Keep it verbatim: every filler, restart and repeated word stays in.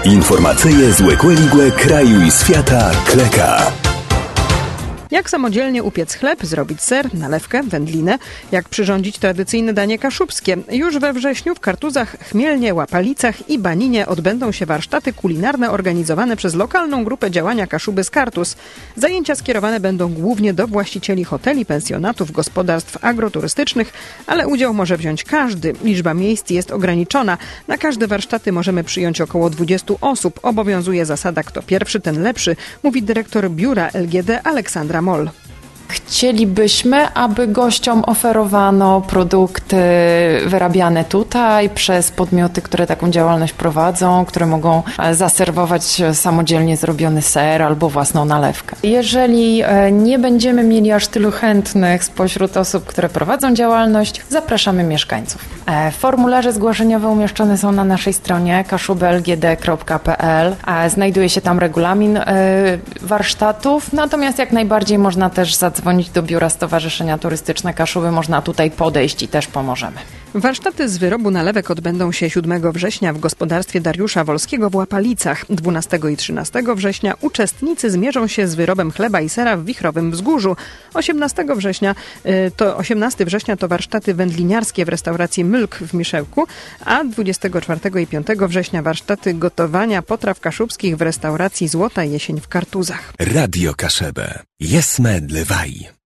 Informacyje z Łekłe kraju i świata Kleka. Jak samodzielnie upiec chleb, zrobić ser, nalewkę, wędlinę, jak przyrządzić tradycyjne danie kaszubskie. Już we wrześniu w Kartuzach, Chmielnie, Łapalicach i Baninie odbędą się warsztaty kulinarne organizowane przez lokalną grupę działania Kaszuby z Kartuz. Zajęcia skierowane będą głównie do właścicieli hoteli, pensjonatów, gospodarstw agroturystycznych, ale udział może wziąć każdy. Liczba miejsc jest ograniczona. Na każde warsztaty możemy przyjąć około dwudziestu osób. Obowiązuje zasada kto pierwszy, ten lepszy, mówi dyrektor biura L G D Aleksandra Moll. Chcielibyśmy, aby gościom oferowano produkty wyrabiane tutaj przez podmioty, które taką działalność prowadzą, które mogą zaserwować samodzielnie zrobiony ser albo własną nalewkę. Jeżeli nie będziemy mieli aż tylu chętnych spośród osób, które prowadzą działalność, zapraszamy mieszkańców. Formularze zgłoszeniowe umieszczone są na naszej stronie kaszuby l g d kropka p l. Znajduje się tam regulamin warsztatów, natomiast jak najbardziej można też zadzwonić do Biura Stowarzyszenia Turystyczne Kaszuby. Można tutaj podejść i też pomożemy. Warsztaty z wyrobu nalewek odbędą się siódmego września w gospodarstwie Dariusza Wolskiego w Łapalicach. dwunastego i trzynastego września uczestnicy zmierzą się z wyrobem chleba i sera w Wichrowym Wzgórzu. osiemnastego września to osiemnastego września to warsztaty wędliniarskie w restauracji Mylk w Miszełku, a dwudziestego czwartego i piątego września warsztaty gotowania potraw kaszubskich w restauracji Złota Jesień w Kartuzach. Radio Kaszebę. Jesme dlewaj.